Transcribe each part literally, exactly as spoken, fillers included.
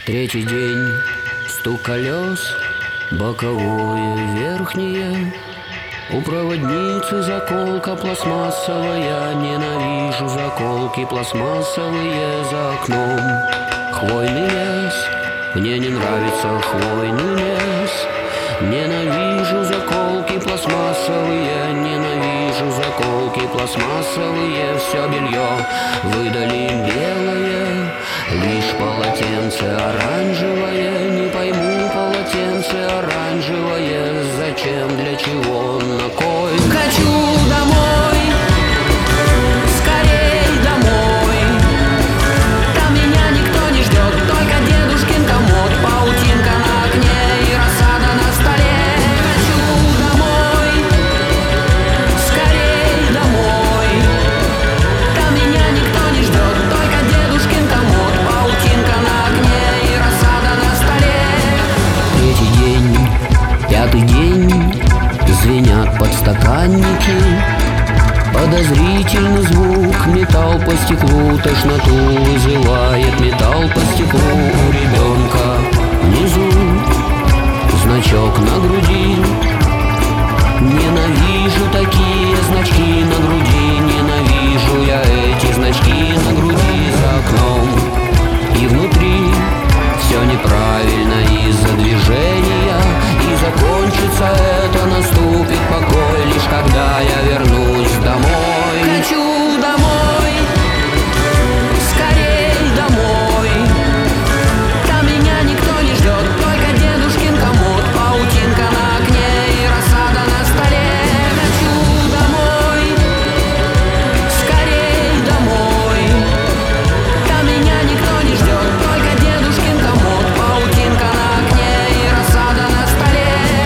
Третий день, стук колес, боковое, верхнее. У проводницы заколка пластмассовая. Ненавижу заколки пластмассовые за окном. Хвойный лес, мне не нравится хвойный лес. Ненавижу заколки пластмассовые. Ненавижу заколки пластмассовые. Все белье выдали белое, лишь полотенце оранжевое. Не пойму, полотенце оранжевое. Зачем, для чего, на кой? Хочу домой, скорей домой. Там меня никто не ждет, только дедушкин комод, паутинка на окне и рассада на столе. Хочу домой, скорей домой. Там меня никто не ждет, только дедушкин комод, паутинка на окне и рассада на столе. Третий день, пятый день, звенят подстаканники. Подозрительный звук, металл по стеклу, тошноту вызывает металл по стеклу у ребенка. Внизу значок на груди. Ненавижу такие значки на груди. Ненавижу я эти значки на груди за окном. И внутри все неправильно из-за движения. И закончится это, наступит покой, лишь когда я вернусь домой. Хочу домой, скорей домой. Там меня никто не ждет, только дедушкин комод, паутинка на окне и рассада на столе. Хочу домой, скорей домой. Там меня никто не ждет, только дедушкин комод, паутинка на окне и рассада на столе.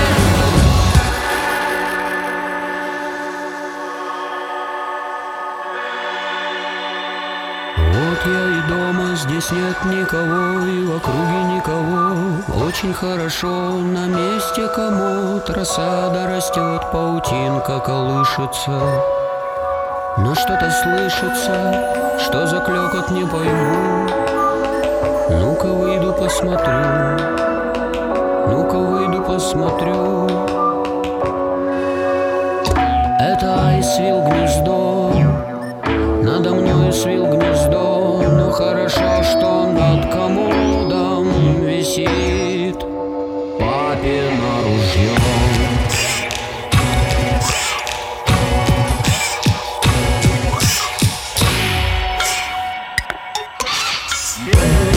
Вот я и дома, здесь нет никого, и в округе никого. Очень хорошо, на месте комод, рассада растет, паутинка колышется. Но что-то слышится, что за клёкот, не пойму. Ну-ка выйду посмотрю, ну-ка выйду посмотрю. Это айс свил гнездо, надо мной свил гнездо. Но хорошо, что над комодом висит папино ружье. Yeah.